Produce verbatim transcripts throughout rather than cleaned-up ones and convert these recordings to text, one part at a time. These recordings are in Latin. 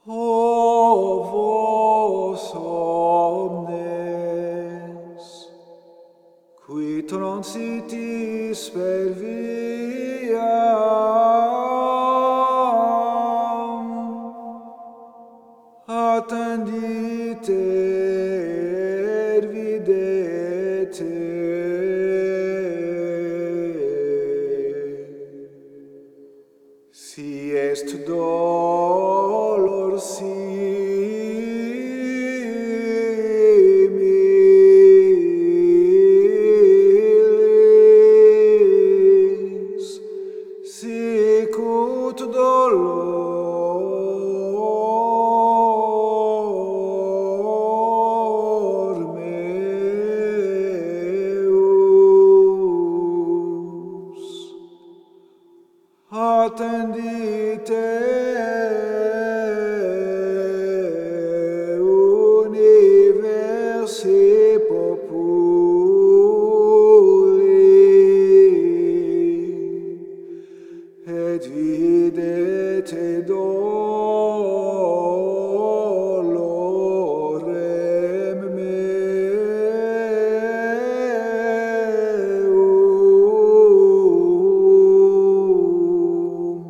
O vos omnes, qui transitis per viam, attendite et videte. Si est dolor similis, sic ut dolor meus. Attendite universi populi, et videte dolorem meum.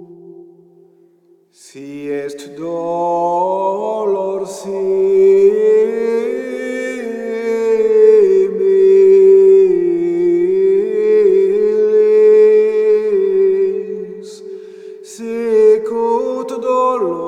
Si est dolor similis, sic ut dolor